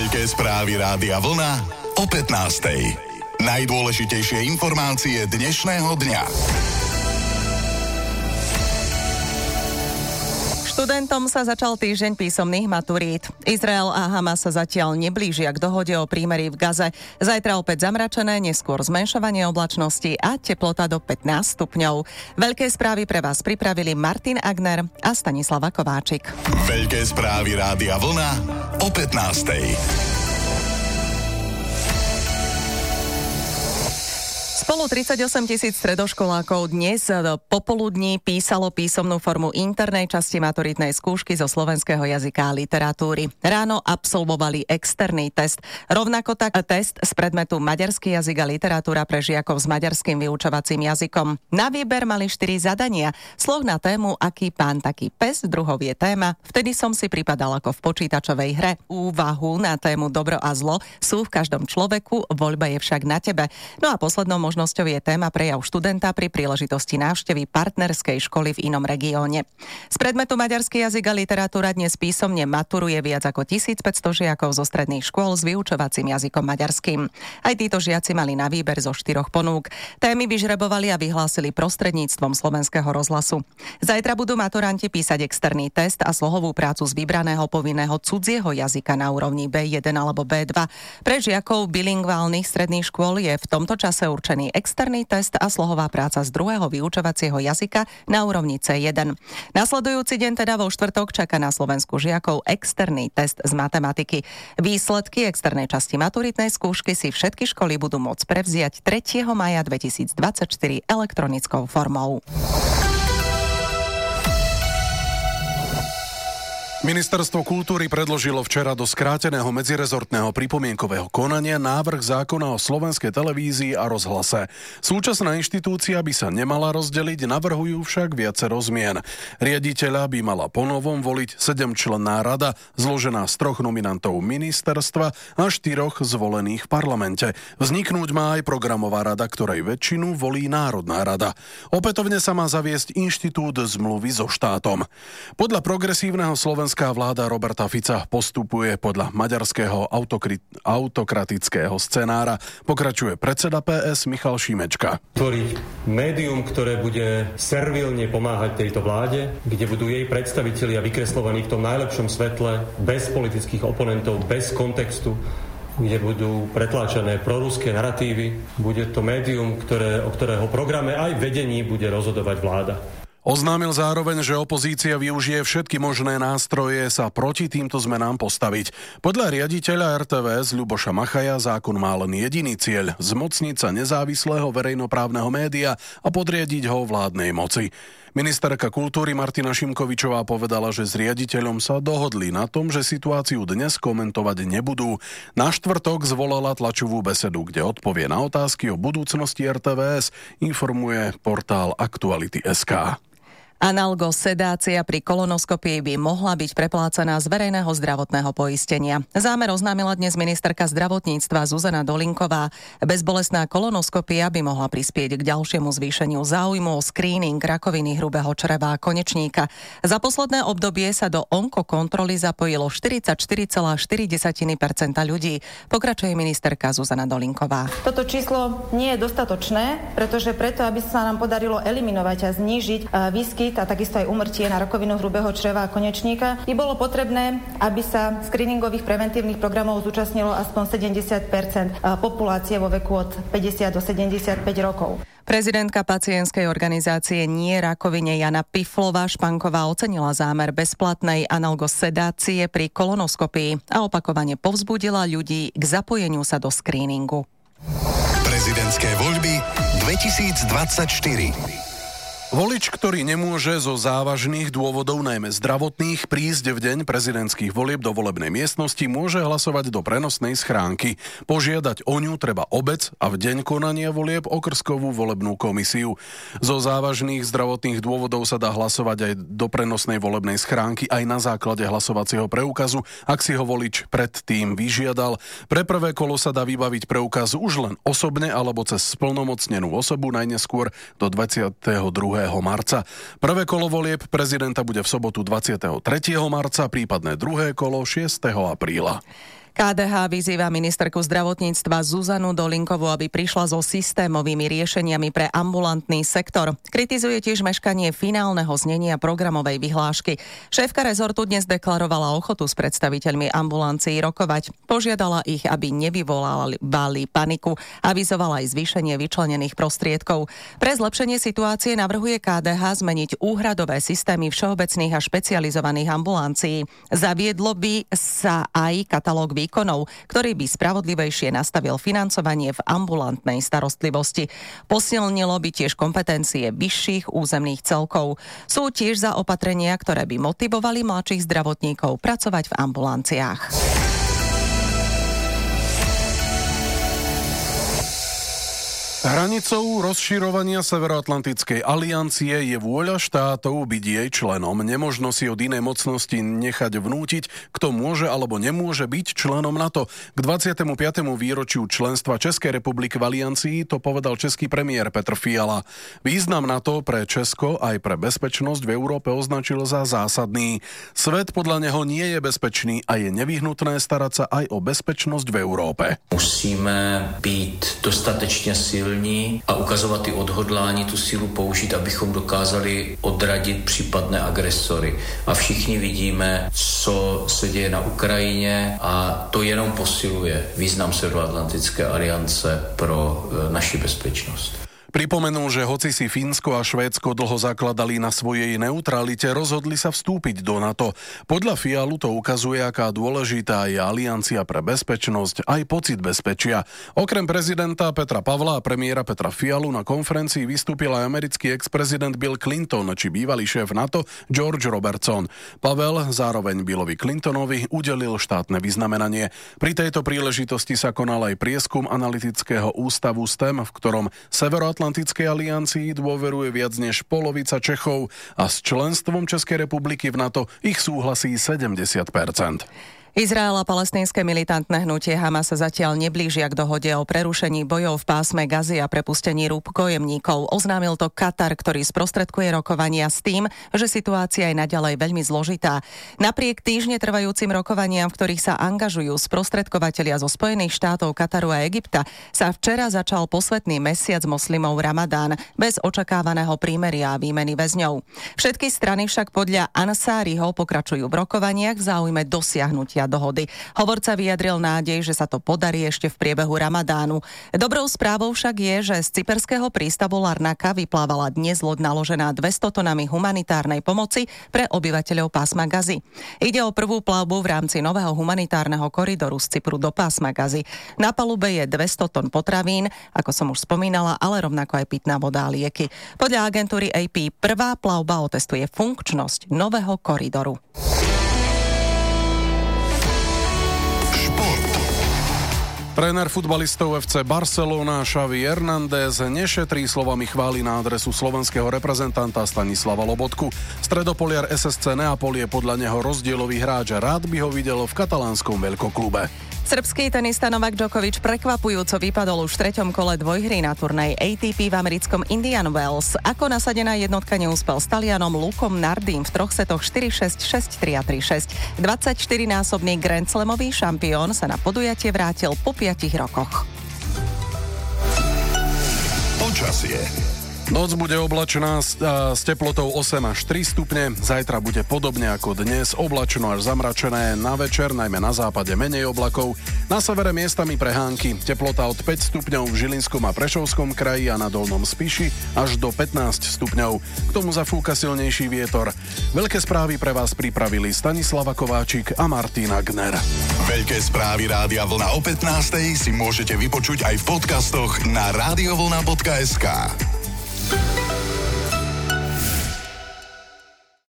Veľké správy Rádia Vlna o 15:00. Najdôležitejšie informácie dnešného dňa. Študentom sa začal týždeň písomných maturít. Izrael a Hamas sa zatiaľ neblížia k dohode o prímerí v Gaze. Zajtra opäť zamračené, neskôr zmenšovanie oblačnosti a teplota do 15 stupňov. Veľké správy pre vás pripravili Martin Agner a Stanislava Kováčik. Veľké správy Rádia Vlna o 15:00. Spolu 38 000 stredoškolákov dnes popoludní písalo písomnú formu internej časti maturitnej skúšky zo slovenského jazyka a literatúry. Ráno absolvovali externý test. Rovnako tak test z predmetu maďarský jazyk a literatúra pre žiakov s maďarským vyučovacím jazykom. Na výber mali 4 zadania. Sloh na tému Aký pán, taký pes, druhov je téma. Vtedy som si pripadal ako v počítačovej hre. Úvahu na tému dobro a zlo sú v každom človeku, voľba je však na tebe. No a poslednou možnosťou je téma prejav študenta pri príležitosti návštevy partnerskej školy v inom regióne. Z predmetu maďarský jazyk a literatúra dnes písomne maturuje viac ako 1500 žiakov zo stredných škôl s vyučovacím jazykom maďarským. Aj títo žiaci mali na výber zo 4 ponúk. Témy vyžrebovali a vyhlásili prostredníctvom Slovenského rozhlasu. Zajtra budú maturanti písať externý test a slohovú prácu z vybraného povinného cudzieho jazyka na úrovni B1 alebo B2. Pre žiakov bilingválnych stredných škôl je v tomto čase určený externý test a slohová práca z druhého vyučovacieho jazyka na úrovni C1. Nasledujúci deň, teda vo štvrtok, čaká na Slovensku žiakov externý test z matematiky. Výsledky externej časti maturitnej skúšky si všetky školy budú môcť prevziať 3. maja 2024 elektronickou formou. Ministerstvo kultúry predložilo včera do skráteného medzirezortného pripomienkového konania návrh zákona o slovenskej televízii a rozhlase. Súčasná inštitúcia by sa nemala rozdeliť, navrhujú však viacero zmien. Riaditeľa by mala ponovom voliť 7-členná rada, zložená z 3 nominantov ministerstva a 4 zvolených v parlamente. Vzniknúť má aj programová rada, ktorej väčšinu volí Národná rada. Opätovne sa má zaviesť inštitút zmluvy so štátom. Podľa progresívneho Slovenská vláda Roberta Fica postupuje podľa maďarského autokratického scenára. Pokračuje predseda PS Michal Šimečka. Tvoriť médium, ktoré bude servilne pomáhať tejto vláde, kde budú jej predstavitelia vykreslovaní v tom najlepšom svetle, bez politických oponentov, bez kontextu, kde budú pretláčané proruské naratívy. Bude to médium, o ktorého programe aj vedení bude rozhodovať vláda. Oznámil zároveň, že opozícia využije všetky možné nástroje sa proti týmto zmenám postaviť. Podľa riaditeľa RTVS Ľuboša Machaja zákon má len jediný cieľ – zmocniť sa nezávislého verejnoprávneho média a podriadiť ho vládnej moci. Ministerka kultúry Martina Šimkovičová povedala, že s riaditeľom sa dohodli na tom, že situáciu dnes komentovať nebudú. Na štvrtok zvolala tlačovú besedu, kde odpovie na otázky o budúcnosti RTVS, informuje portál Aktuality.sk. Analgosedácia pri kolonoskopii by mohla byť preplácaná z verejného zdravotného poistenia. Zámer oznámila dnes ministerka zdravotníctva Zuzana Dolinková. Bezbolestná kolonoskopia by mohla prispieť k ďalšiemu zvýšeniu záujmu o skríning rakoviny hrubého čreva a konečníka. Za posledné obdobie sa do onkokontroly zapojilo 44,4% ľudí. Pokračuje ministerka Zuzana Dolinková. Toto číslo nie je dostatočné, pretože preto, aby sa nám podarilo eliminovať a znížiť výskyt a takisto aj úmrtie na rakovinu hrubého čreva a konečníka, by bolo potrebné, aby sa screeningových preventívnych programov zúčastnilo aspoň 70% populácie vo veku od 50 do 75 rokov. Prezidentka pacientskej organizácie Nie rakovine Jana Piflová-Španková ocenila zámer bezplatnej analgosedácie pri kolonoskopii a opakovane povzbudila ľudí k zapojeniu sa do screeningu. Prezidentské voľby 2024. Volič, ktorý nemôže zo závažných dôvodov, najmä zdravotných, prísť v deň prezidentských volieb do volebnej miestnosti, môže hlasovať do prenosnej schránky. Požiadať o ňu treba obec a v deň konania volieb okrskovú volebnú komisiu. Zo závažných zdravotných dôvodov sa dá hlasovať aj do prenosnej volebnej schránky aj na základe hlasovacieho preukazu, ak si ho volič predtým vyžiadal. Pre prvé kolo sa dá vybaviť preukaz už len osobne alebo cez splnomocnenú osobu najneskôr do 22. marca. Prvé kolo volieb prezidenta bude v sobotu 23. marca, prípadné druhé kolo 6. apríla. KDH vyzýva ministerku zdravotníctva Zuzanu Dolinkovú, aby prišla so systémovými riešeniami pre ambulantný sektor. Kritizuje tiež meškanie finálneho znenia programovej vyhlášky. Šéfka rezortu dnes deklarovala ochotu s predstaviteľmi ambulancií rokovať. Požiadala ich, aby nevyvolávali paniku. Avizovala aj zvýšenie vyčlenených prostriedkov. Pre zlepšenie situácie navrhuje KDH zmeniť úhradové systémy všeobecných a špecializovaných ambulancií. Zaviedlo by sa aj katalóg výkonov, ktorý by spravodlivejšie nastavil financovanie v ambulantnej starostlivosti. Posilnilo by tiež kompetencie vyšších územných celkov. Sú tiež za opatrenia, ktoré by motivovali mladších zdravotníkov pracovať v ambulanciách. Hranicou rozširovania Severoatlantickej aliancie je vôľa štátov byť jej členom. Nemožno si od inej mocnosti nechať vnútiť, kto môže alebo nemôže byť členom NATO. K 25. výročiu členstva Českej republiky v aliancii to povedal český premiér Petr Fiala. Význam NATO pre Česko aj pre bezpečnosť v Európe označil za zásadný. Svet podľa neho nie je bezpečný a je nevyhnutné starať sa aj o bezpečnosť v Európe. Musíme být dostatečně silní a ukazovat ty odhodlání, tu sílu použít, abychom dokázali odradit případné agresory. A všichni vidíme, co se děje na Ukrajině a to jenom posiluje význam Severoatlantické aliance pro naši bezpečnost. Pripomenul, že hoci si Fínsko a Švédsko dlho zakladali na svojej neutralite, rozhodli sa vstúpiť do NATO. Podľa Fialu to ukazuje, aká dôležitá je aliancia pre bezpečnosť, aj pocit bezpečia. Okrem prezidenta Petra Pavla a premiéra Petra Fialu na konferencii vystúpil aj americký ex-prezident Bill Clinton či bývalý šéf NATO George Robertson. Pavel zároveň Billovi Clintonovi udelil štátne vyznamenanie. Pri tejto príležitosti sa konal aj prieskum analytického ústavu STEM, v ktorom Severoatlantickej aliancii dôveruje viac než polovica Čechov a s členstvom Českej republiky v NATO ich súhlasí 70%. Izrael a palestínske militantné hnutie Hamas sa zatiaľ neblížia k dohode o prerušení bojov v pásme Gazy a prepustení rukojemníkov. Oznámil to Katar, ktorý sprostredkuje rokovania s tým, že situácia je naďalej veľmi zložitá. Napriek týždne trvajúcim rokovaniam, v ktorých sa angažujú sprostredkovatelia zo Spojených štátov, Kataru a Egypta, sa včera začal posvätný mesiac moslimov Ramadán bez očakávaného prímeria a výmeny väzňov. Všetky strany však podľa Ansáriho pokračujú v rokovaniach v záujme dosiahnutia dohody. Hovorca vyjadril nádej, že sa to podarí ešte v priebehu Ramadánu. Dobrou správou však je, že z cyperského prístavu Larnaka vyplávala dnes loď naložená 200 tonami humanitárnej pomoci pre obyvateľov pásma Gazy. Ide o prvú plavbu v rámci nového humanitárneho koridoru z Cypru do pásma Gazy. Na palube je 200 ton potravín, ako som už spomínala, ale rovnako aj pitná voda a lieky. Podľa agentúry AP prvá plavba otestuje funkčnosť nového koridoru. Tréner futbalistov FC Barcelona Xavi Hernández nešetrí slovami chvály na adresu slovenského reprezentanta Stanislava Lobotku. Stredopoliar SSC Neapol je podľa neho rozdielový hráč a rád by ho videl v katalánskom veľkoklube. Srbský tenista Novak Djokovic prekvapujúco vypadol už v 3. kole dvojhry na turnej ATP v americkom Indian Wells. Ako nasadená jednotka neúspel s Talianom Lukom Nardím v 3 setoch 4-6, 6-3 a 3-6. 24-násobný Grand Slamový šampión sa na podujatie vrátil po 5 rokoch. Počasie. Noc bude oblačná s teplotou 8 až 3 stupne. Zajtra bude podobne ako dnes, oblačno až zamračené. Na večer, najmä na západe, menej oblakov. Na severe miestami prehánky. Teplota od 5 stupňov v Žilinskom a Prešovskom kraji a na Dolnom Spiši až do 15 stupňov. K tomu zafúka silnejší vietor. Veľké správy pre vás pripravili Stanislava Kováčik a Martina Gner. Veľké správy Rádia Vlna o 15:00 si môžete vypočuť aj v podcastoch na radiovlna.sk.